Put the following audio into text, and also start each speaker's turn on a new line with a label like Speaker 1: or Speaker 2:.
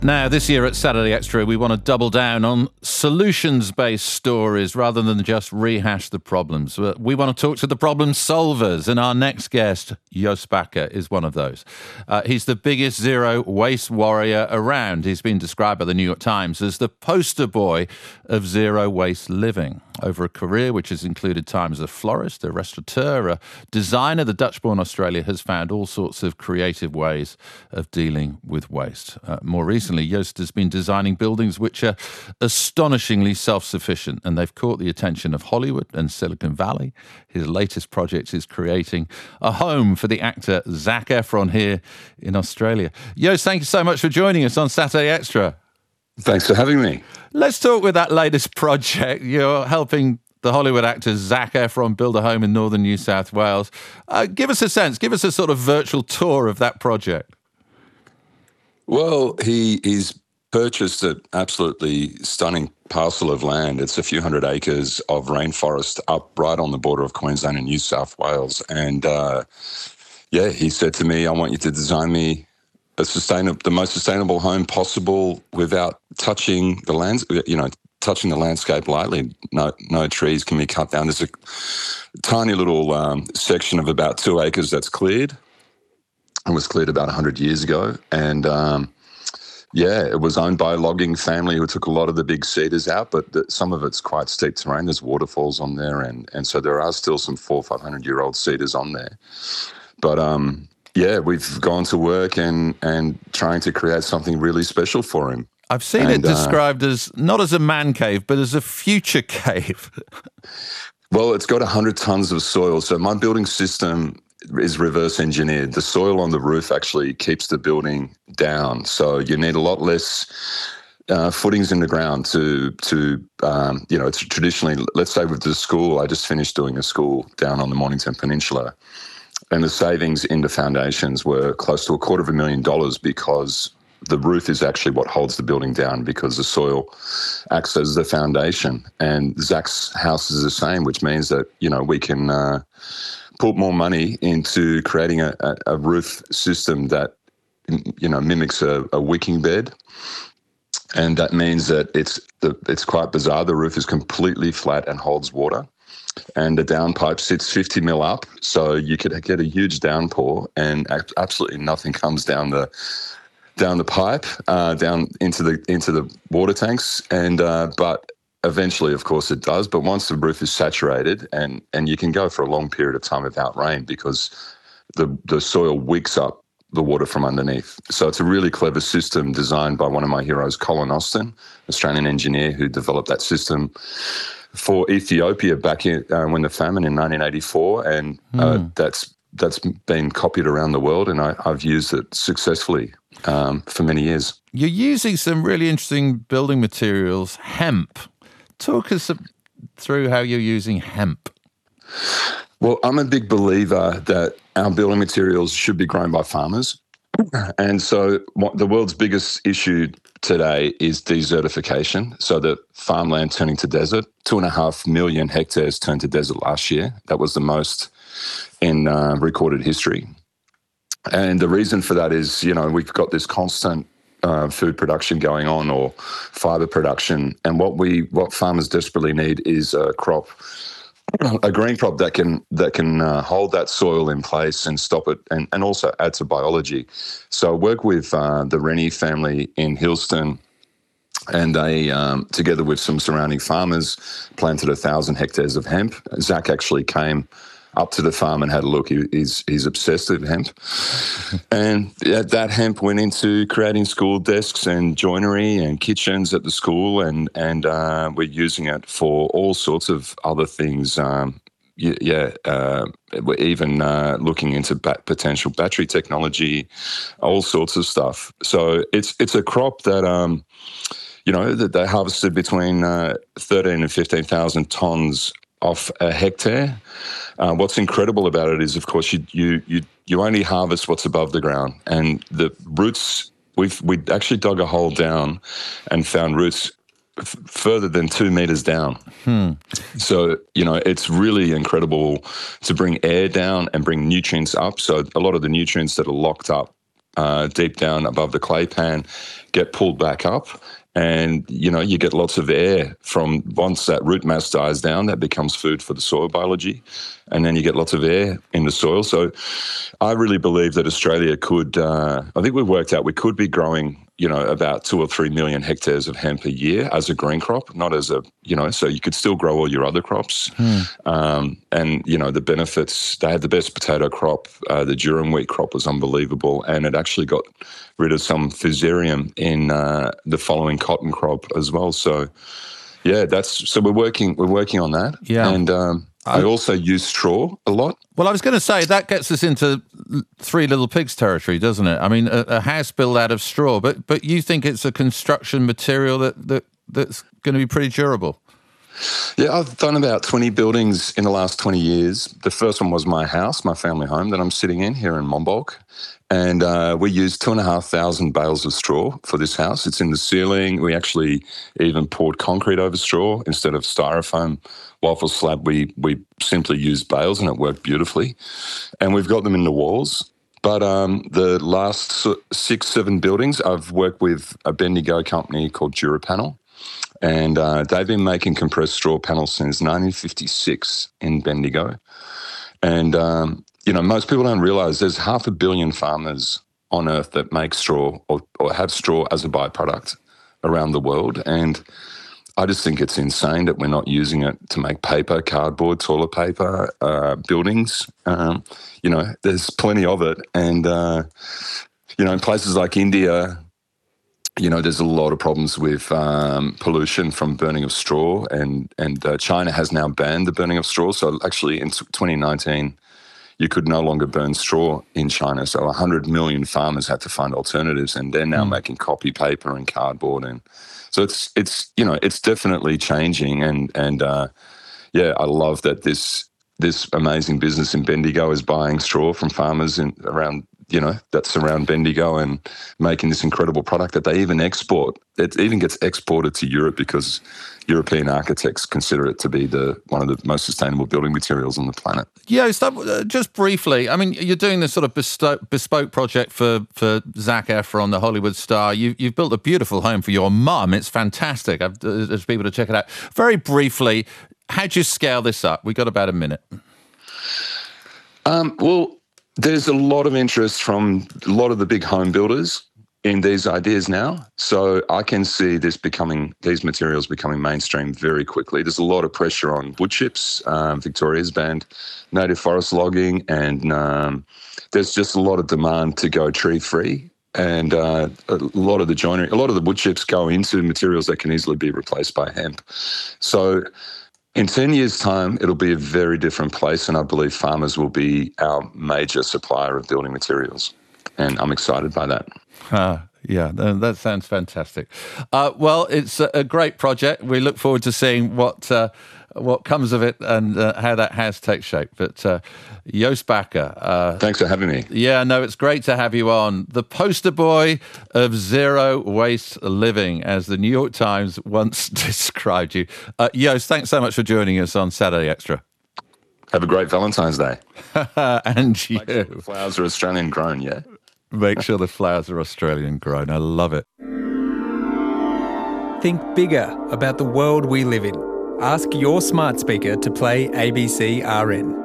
Speaker 1: Now, this year at Saturday Extra, we want to double down on solutions-based stories rather than just rehash the problems. We want to talk to the problem solvers, and our next guest, Joost Bakker, is one of those. He's the biggest zero waste warrior around. He's been described by the New York Times as the poster boy of zero waste living. Over a career which has included time as a florist, a restaurateur, a designer, the Dutch-born Australian has found all sorts of creative ways of dealing with waste. More recently, Joost has been designing buildings which are astonishingly self-sufficient, and they've caught the attention of Hollywood and Silicon Valley. His latest project is creating a home for the actor Zac Efron here in Australia. Joost, thank you so much for joining us on Saturday Extra.
Speaker 2: Thanks for having me.
Speaker 1: Let's talk with that latest project. You're helping the Hollywood actor Zac Efron build a home in northern New South Wales. Give us a sense, give us a sort of virtual tour of that project.
Speaker 2: Well, he's purchased an absolutely stunning parcel of land. It's a few hundred acres of rainforest up right on the border of Queensland and New South Wales. And he said to me, I want you to design me the most sustainable home possible without touching the landscape lightly. No trees can be cut down. There's a tiny little section of about 2 acres that's cleared. It was cleared about 100 years ago. And it was owned by a logging family who took a lot of the big cedars out, but some of it's quite steep terrain. There's waterfalls on there. And so there are still some 400- or 500-year-old cedars on there. But we've gone to work and trying to create something really special for him.
Speaker 1: I've seen it described as not as a man cave, but as a future cave.
Speaker 2: Well, it's got 100 tons of soil. So my building system is reverse engineered. The soil on the roof actually keeps the building down. So you need a lot less footings in the ground to it's traditionally, let's say with the school, I just finished doing a school down on the Mornington Peninsula. And the savings in the foundations were close to $250,000 because the roof is actually what holds the building down because the soil acts as the foundation. And Zac's house is the same, which means that, we can put more money into creating a roof system that, mimics a wicking bed. And that means that it's quite bizarre. The roof is completely flat and holds water. And the downpipe sits 50 mil up, so you could get a huge downpour and absolutely nothing comes down the pipe, down into the water tanks. And but eventually, of course, it does. But once the roof is saturated, and you can go for a long period of time without rain because the soil wicks up the water from underneath. So it's a really clever system designed by one of my heroes, Colin Austin, Australian engineer who developed that system for Ethiopia back in when the famine in 1984, and that's been copied around the world, and I've used it successfully for many years.
Speaker 1: You're using some really interesting building materials, hemp. Talk us through how you're using hemp.
Speaker 2: Well, I'm a big believer that our building materials should be grown by farmers. And so the world's biggest issue today is desertification, so the farmland turning to desert. 2.5 million hectares turned to desert last year. That was the most in recorded history. And the reason for that is, we've got this constant food production going on, or fibre production. And what farmers desperately need is a green crop that can hold that soil in place and stop it, and also add to biology. So I work with the Rennie family in Hillston, and they, together with some surrounding farmers, planted 1,000 hectares of hemp. Zac actually came up to the farm and had a look. He's obsessed with hemp. And that hemp went into creating school desks and joinery and kitchens at the school, and we're using it for all sorts of other things. We're even looking into potential battery technology, all sorts of stuff. So it's a crop that that they harvested between 13 and 15,000 tonnes off a hectare. What's incredible about it is, of course, you only harvest what's above the ground, and the roots. We actually dug a hole down and found roots further than 2 meters down. So it's really incredible to bring air down and bring nutrients up. So a lot of the nutrients that are locked up deep down above the clay pan get pulled back up. And, you get lots of air from once that root mass dies down, that becomes food for the soil biology. And then you get lots of air in the soil. So I really believe that Australia could, I think we've worked out we could be growing, about 2 or 3 million hectares of hemp a year as a green crop, not as a, so you could still grow all your other crops. And, the benefits, they had the best potato crop. The durum wheat crop was unbelievable. And it actually got rid of some fusarium in the following cotton crop as well. So, yeah, so we're working on that.
Speaker 1: Yeah.
Speaker 2: And I also use straw a lot.
Speaker 1: Well, I was going to say, that gets us into Three Little Pigs territory, doesn't it? I mean, a house built out of straw, but you think it's a construction material that's going to be pretty durable?
Speaker 2: Yeah, I've done about 20 buildings in the last 20 years. The first one was my house, my family home that I'm sitting in here in Monbulk. And we used 2,500 bales of straw for this house. It's in the ceiling. We actually even poured concrete over straw instead of styrofoam waffle slab. We simply used bales and it worked beautifully. And we've got them in the walls. But the last 6-7 buildings, I've worked with a Bendigo company called Durapanel. And they've been making compressed straw panels since 1956 in Bendigo. And, most people don't realise there's 500 million farmers on Earth that make straw or have straw as a byproduct around the world. And I just think it's insane that we're not using it to make paper, cardboard, toilet paper, buildings. There's plenty of it. And, in places like India, there's a lot of problems with pollution from burning of straw, and China has now banned the burning of straw. So actually in 2019, you could no longer burn straw in China. So 100 million farmers had to find alternatives, and they're now making copy paper and cardboard. And so it's definitely changing. And I love that this amazing business in Bendigo is buying straw from farmers around that surround Bendigo and making this incredible product that they even export. It even gets exported to Europe because European architects consider it to be one of the most sustainable building materials on the planet.
Speaker 1: Yeah, just briefly, I mean, you're doing this sort of bespoke project for Zac Efron, the Hollywood star. You've built a beautiful home for your mum. It's fantastic. There's people to check it out. Very briefly, how'd you scale this up? We got about a minute.
Speaker 2: Well, there's a lot of interest from a lot of the big home builders in these ideas now. So I can see these materials becoming mainstream very quickly. There's a lot of pressure on wood chips. Victoria's banned native forest logging, and there's just a lot of demand to go tree-free. And a lot of the wood chips go into materials that can easily be replaced by hemp. So in 10 years' time, it'll be a very different place, and I believe farmers will be our major supplier of building materials. And I'm excited by that.
Speaker 1: Yeah, that sounds fantastic. Well, it's a great project. We look forward to seeing what comes of it and how that house takes shape. But Joost Bakker.
Speaker 2: Thanks for having me.
Speaker 1: Yeah, no, it's great to have you on. The poster boy of zero waste living, as the New York Times once described you. Joost, thanks so much for joining us on Saturday Extra.
Speaker 2: Have a great Valentine's Day.
Speaker 1: And you.
Speaker 2: Make sure the flowers are Australian grown, yeah?
Speaker 1: Make sure the flowers are Australian grown. I love it.
Speaker 3: Think bigger about the world we live in. Ask your smart speaker to play ABC RN.